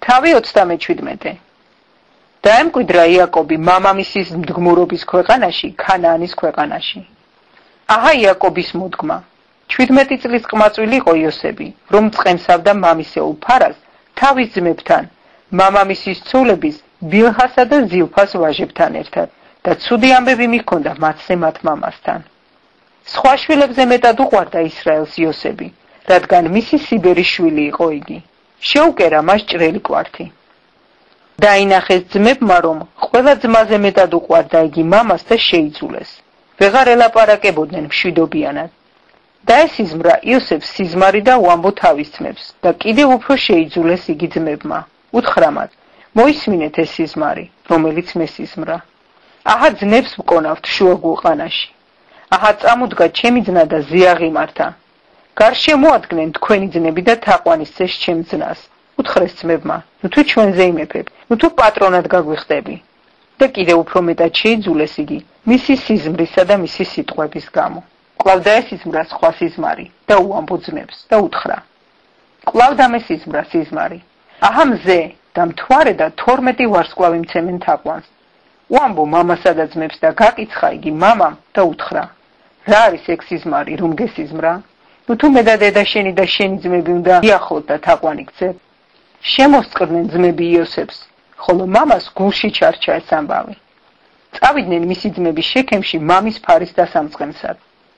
თავი 37. დაემკვიდრა იაკობი მამამისის მდგმურობის ქვეყანაში, ქანაანის ქვეყანაში. აჰა იაკობის მოდგმა. 17 წლის ყმაწვილი იყო იოსები, რომ წყემსავდა მამისეულ ფარას თავის ძმებთან, მამამისის ცოლების ბილჰასა და ზილფას ვაჟებთან ერთად და ცუდი ამბები მიჰქონდა მათზე მათ მამასთან. სხვა შვილებზე მეტად უყვარდა ისრაელს იოსები, რადგან მისი სიბერის შვილი იყო იგი. შეუკერა მას ჭრელი კვართი. დაინახეს ძმებმა, რომ ყველა ძმაზე მეტად უყვარდა იგი მამას და შეიძულეს. ვეღარ ელაპარაკებოდნენ მშვიდობიანად. დაესიზმრა იოსებს სიზმარი და უამბო თავის ძმებს და კიდევ უფრო შეიძულეს იგი ძმებმა. უთხრა მათ, მოისმინეთ ეს სიზმარი, რომელიც მე სიზმრა. აჰა ძნებს ვკონავთ შუა გვყანაში. აჰა წამოდგა ჩემი ძნა და ზიაღი მართა. გარშე მოადგნენ თქვენი ძნები და თაყვანისცეს ჩემ ძნას. უთხრეს ძმებმა, ნუ თუ ჩვენზე იმეფებ, ნუ თუ პატრონად გაგვიხდები. და კიდევ უფრო მეტად შეიძულეს იგი მისი სიზმრისა და მისი სიტყვების გამო. კვლავ დაესიზმრა სხვა სიზმარი და უამბო ძმებს და უთხრა. კვლავ დამესიზმრა სიზმარი. აჰა მზე და მთვარე და 12 ვარსკვლავი მცემენ თაყვანს. უამბო მამასა და ძმებს და გაკიცხა იგი მამამ და უთხრა. რა არის ეგ სიზმარი, რომ გესიზმრა? ნუ თუ მე და დედა შენი და შენი ძმები უნდა იახლოთ და თაყვანი გცეთ. შემოსწყდნენ ძმები იოსებს, ხოლო მამას გულში ჩარჩა ეს ამბავი. წავიდნენ მისი ძმები შექემში მამის ფარის დასამწყემსად.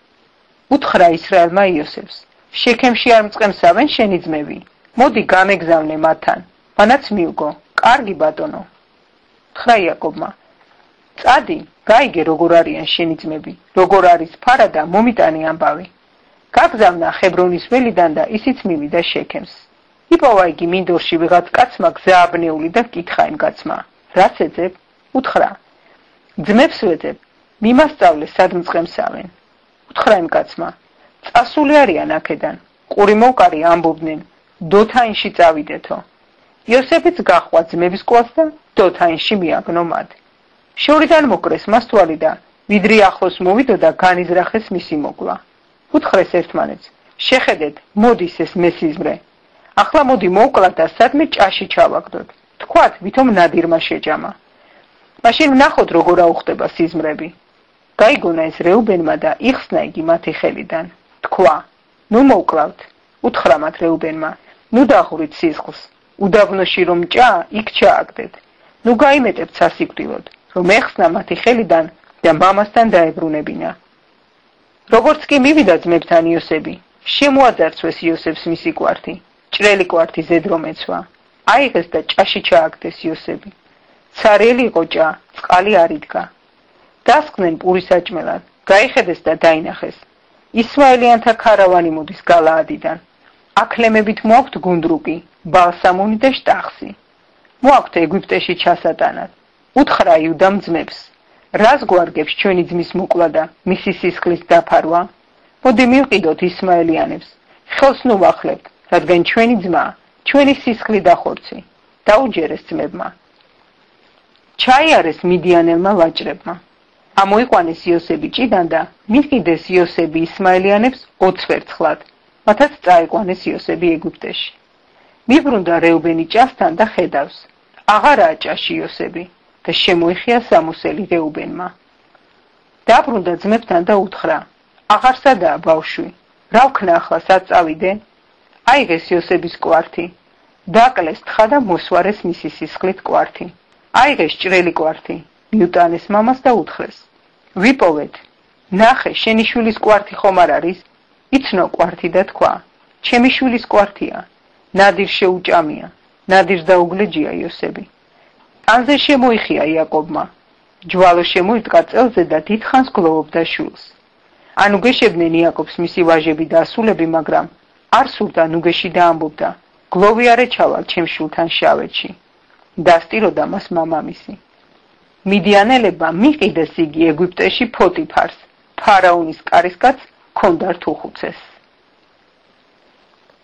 უთხრა ისრაელმა იოსებს, შექემში არ მწყემსავენ შენი ძმები. მოდი გამეგზავნე მათთან, მანაც მივგო. კარგი ბატონო. უთხრა იაკობმა, წადი, გაიგე როგორ არიან შენი ძმები, როგორ არის ფარა და მომიტანი ამბავი. გაგზავნა ხებრონის ველიდან და ისიც მივიდა შექემს. იპოვა იგი მინდორში ვიღაც კაცმა გზააბნეული და კითხა იმ კაცმა, რას ეძებ? უთხრა, ძმებს ვეძებ, მიმასწავლე სად მწყემსავენ. უთხრა იმ კაცმა, წასული არიან აქედან, ყური მოვკარი ამბობდნენ, დოთაინში წავიდეთო. იოსებიც გაჰყვა ძმების კვალს და დოთაინში მიაგნო მათ. შორიდან მოკრეს მას თვალი და ვიდრე ახლოს მოვიდოდა განიზრახეს მისი მოკლა. უთხრეს ერთმანეთს, შეხედეთ, მოდის ეს მესიზმრე. ახლა მოდი მოვკლათ და სადმე ჭაში ჩავაგდოთ. თქვათ, ვითომ ნადირმა შეჯამა. მაშინ ვნახოთ როგორ აუხდება სიზმრები. გაიგონა ეს რეუბენმა და იხსნა იგი მათი ხელიდან. თქვა, ნუ მოვკლავთ. უთხრა მათ რეუბენმა, ნუ დაღურით სიზღლს. უდაბნოში რომ ჭა, იქ ჩააგდეთ. ნუ გაიმეტებთ სასიკვდილოდ, რომ ეხსნა მათი ხელიდან და მამასთან დაებრუნებინა. როგორც კი მივიდა ძმებთან იოსები, შემოაძარცვეს იოსებს მისი კვართი. ჭრელი კვართი ზედ რომ ეცვა. აიღეს და ჭაში ჩააგდეს იოსები. ცარიელი იყო ჭა, წყალი არ იდგა. დასხდნენ პურის საჭმელად, გაიხედეს და დაინახეს. ისმაელიანთა ქარავანი მოდის გალაადიდან. აქლემებით მოაქვთ გუნდრუკი, ბალსამონი და შტახსი. მოაქვთ ეგვიპტეში ჩასატანად. უთხრა იუდამ ძმებს, რას გვარგებს ჩვენი ძმის მოკლა და მისი სისხლის დაფარვა? მოდი მივყიდოთ ისმაელიანებს, ხელს ნუ ვახლებთ, რადგან ჩვენი ძმა, ჩვენი სისხლი დახორცი. დაუჯერეს ძმებმა. ჩაიარეს მიდიანელმა ვაჭრებმა. ამოიყვანეს იოსები ჭიდან და მიყიდეს იოსები ისმაელიანებს 20 ვერცხლად, მათაც წაიყვანეს იოსები ეგვიპტეში. მიბრუნდა რეუბენი ჭასთან და ხედავს. აღარაა ჭაში იოსები და შემოიხია სამოსელი რეუბენმა. დაბრუნდა ძმებთან და უთხრა, აღარ სადაა ბავშვი, რა ვქნა ახლა სად წავიდე? აიღეს იოსების კვართი, დაკლეს თხა და მოსვარეს მისი სისხლით კვართი. აიღეს ჭრელი კვართი, მიუტანეს მამას და უთხრეს, ვიპოვეთ, ნახე, შენი შვილის კვართი ხომ არ არის? იცნო კვართი და თქვა, ჩემი შვილის კვართია, ნადირ შეუჭამია, ნადირს დაუგლეჯია იოსები. ტანზე შემოიხია იაკობმა, ჯვალო შემოიდგა წელზე და დიდხანს გლოვობდა შვილს. ან უგეშებდნენ იაკობს მისი ვაჟები და ასულები, მაგრამ არ სურდა ნუგეში და ამბობდა, გლოვი არ ეჩავალ ჩემ შვილთან შავეთში. დასტიროდა მას მამამისი. მიდიანელებმა მიყიდეს იგი ეგვიპტეში ფოტიფარს, ფარაონის კარისკაც ქონდა რთუხუცეს.